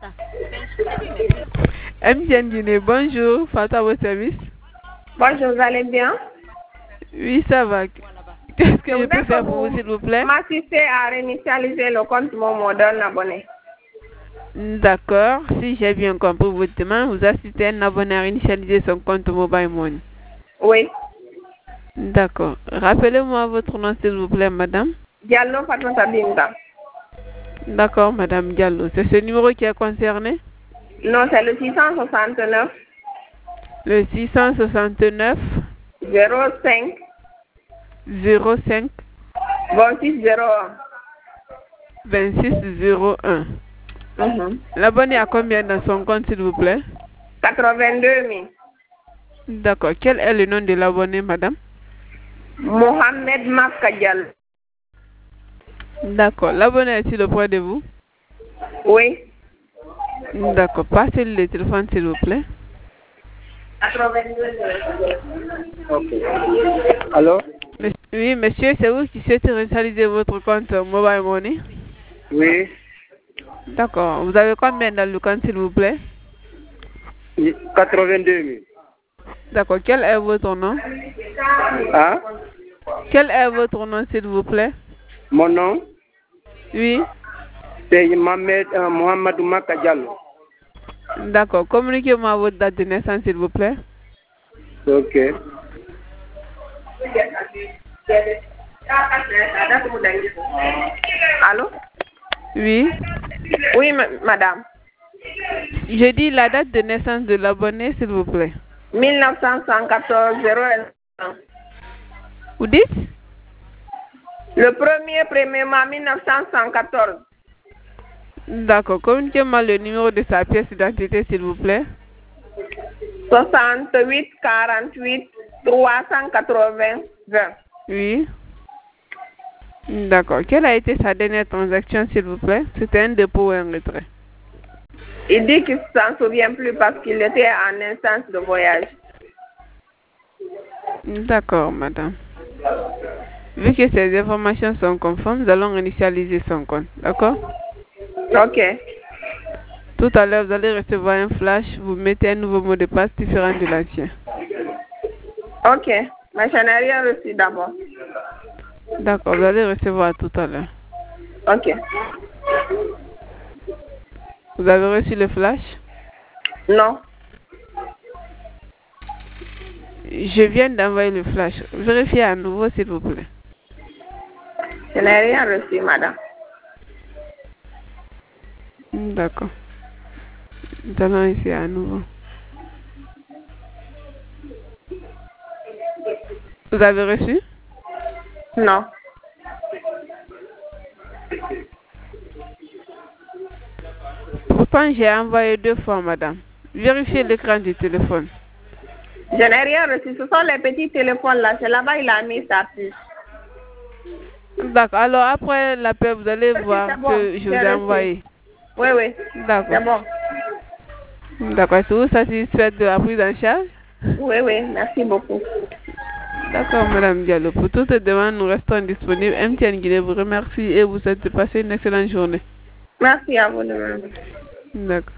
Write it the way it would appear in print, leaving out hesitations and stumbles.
MTN Guinée, bonjour. Fata, votre service? Bonjour, vous allez bien? Oui, ça va. Qu'est-ce que je peux faire pour vous, s'il vous plaît? M'assister à réinitialiser le compte Momo d'un abonné. D'accord. Si j'ai bien compris votre demande, vous assistez un abonné à réinitialiser son compte Mobile Money. Oui. D'accord. Rappelez-moi votre nom, s'il vous plaît, madame. Diallo Fatouata Binta. D'accord, madame Diallo. C'est ce numéro qui est concerné? Non, c'est le 669. Le 669 05 05 2601. 2601. L'abonné a combien dans son compte, s'il vous plaît? 82 000. D'accord. Quel est le nom de l'abonné, madame? Mohamed Makadjal. D'accord. L'abonné est-il auprès de vous? Oui. D'accord. Passez le téléphone, s'il vous plaît. 82 000. Ok. Allô? Oui, monsieur, c'est vous qui souhaitez réinitialiser votre compte Mobile Money? Oui. D'accord. Vous avez combien dans le compte, s'il vous plaît? 82 000. D'accord. Quel est votre nom? Hein? Quel est votre nom, s'il vous plaît? Mon nom? Oui. C'est Mohamed Makadjal. D'accord. Communiquez-moi votre date de naissance, s'il vous plaît. Ok. Allô? Oui. Oui, madame. Je dis la date de naissance de l'abonné, s'il vous plaît. 1914 01. Vous dites? Le 1er mai 1914. D'accord. Communiquez-moi le numéro de sa pièce d'identité, s'il vous plaît. 68 48 380 20. Oui. D'accord. Quelle a été sa dernière transaction, s'il vous plaît? C'était un dépôt ou un retrait? Il dit qu'il ne s'en souvient plus parce qu'il était en instance de voyage. D'accord, madame. Vu que ces informations sont conformes, nous allons initialiser son compte. D'accord? Ok. Tout à l'heure, vous allez recevoir un flash. Vous mettez un nouveau mot de passe différent de l'ancien. Ok. Mais je n'ai rien reçu d'abord. D'accord, vous allez recevoir tout à l'heure. Ok. Vous avez reçu le flash? Non. Je viens d'envoyer le flash. Vérifiez à nouveau, s'il vous plaît. Je n'ai rien reçu, madame. D'accord. Nous allons essayer à nouveau. Vous avez reçu? Non. Pourtant, j'ai envoyé 2 fois, madame. Vérifiez l'écran du téléphone. Je n'ai rien reçu. Ce sont les petits téléphones là. C'est là-bas il a mis sa puce. D'accord. Alors, après l'appel, vous allez voir que je vous ai envoyé. Oui, oui. D'accord. C'est bon. D'accord. Êtes-vous satisfaite de la prise en charge? Oui, oui. Merci beaucoup. D'accord, madame Diallo. Pour toutes les demandes, nous restons disponibles. MTN Guinée vous remercie et vous souhaite de passer une excellente journée. Merci à vous de même. D'accord.